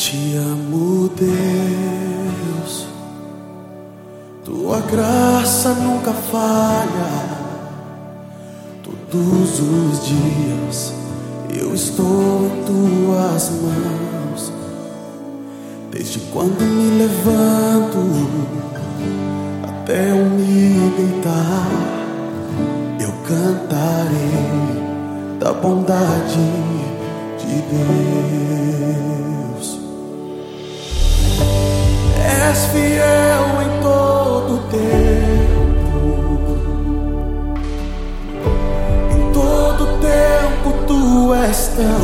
te amo, Deus, tua graça nunca falha. Todos os dias eu estou em tuas mãos. Desde quando me levanto até eu me deitar, eu cantarei da bondade de Deus. És fiel em todo tempo, em todo tempo tu és tão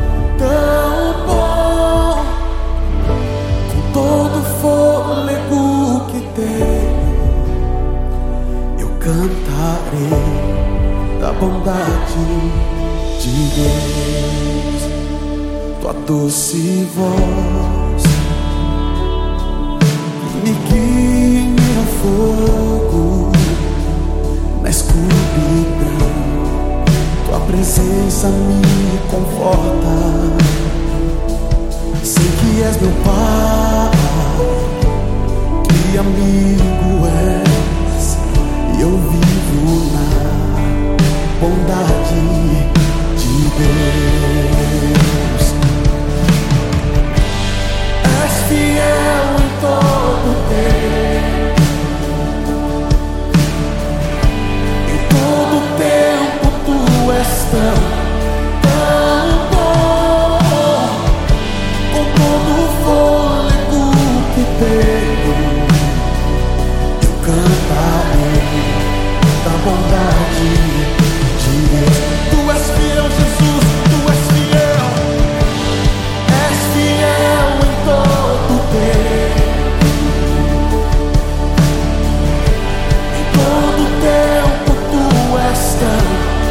bom. Com todo fôlego que tenho, eu cantarei da bondade de Deus. Tua doce voz me guia em meu fogo, na escuridão tua presença me conforta. Sei que és meu Pai, que amigo és, e eu vivo na bondade de Deus. És fiel em todo tempo, em todo tempo tu és tão bom. Com todo o fôlego que tenho, eu cantarei da bondade de Deus. Tu és fiel, Jesus, tu és fiel. És fiel em todo tempo, em todo tempo tu és tão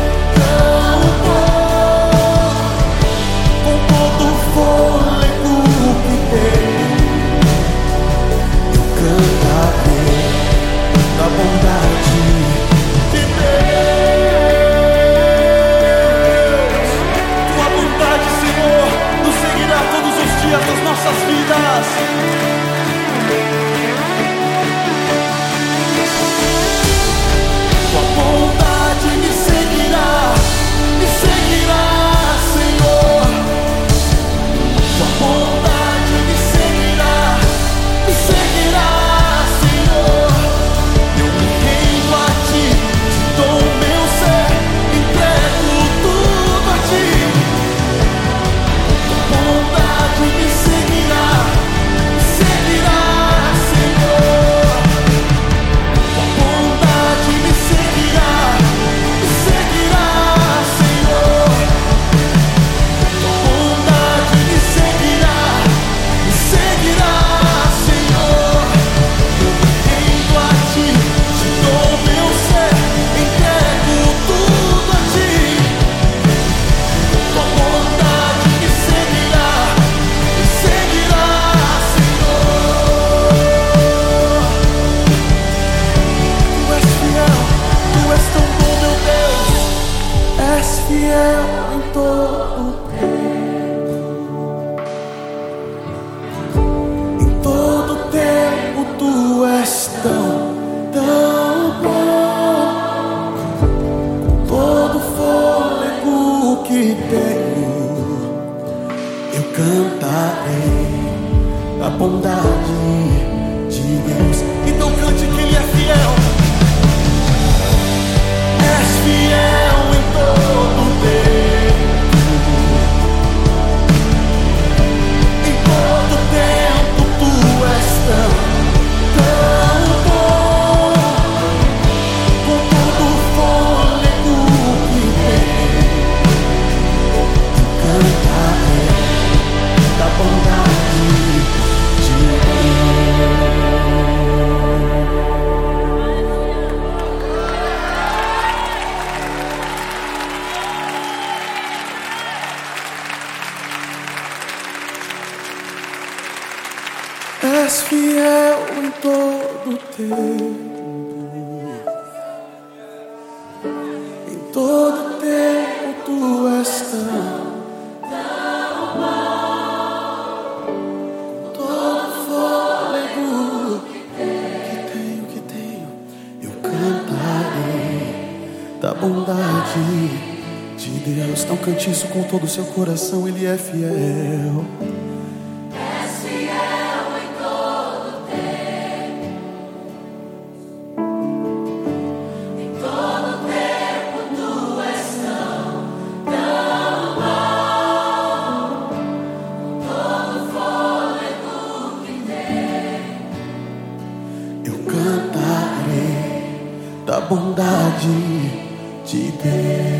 bom. Com todo o fôlego que tenho, eu cantarei da bondade de Deus. Tua bondade, Senhor, nos seguirá todos os dias das nossas vidas. Tua bondade me seguirá, Senhor. Tua bondade me seguirá, Senhor. Eu me rendo a ti, te dou o meu ser, entrego tudo a ti. Tua bondade me seguirá, Senhor. Tua bondade me seguirá, Senhor. Tua bondade me seguirá, Senhor. Eu me rendo a ti, te dou o meu ser, entrego tudo a ti. Tua bondade me seguirá, Senhor. Tu és fiel, tu és tão bom, meu Deus. És fiel em todo tempo, em todo tempo tu és tão bom. Com todo fôlego que tenho, eu cantarei a bondade de Deus. Então cante que Ele é fiel. És fiel em todo tempo, em todo tempo tu és tão bom. Com todo o fôlego que tenho, eu cantarei da bondade de Deus. És fiel em todo tempo, em todo tempo tu és tão cante isso com todo o seu coração. Ele é fiel. És fiel em todo tempo. Em todo tempo tu és tão bom. Com todo fôlego que tem, Eu cantarei da bondade de Deus.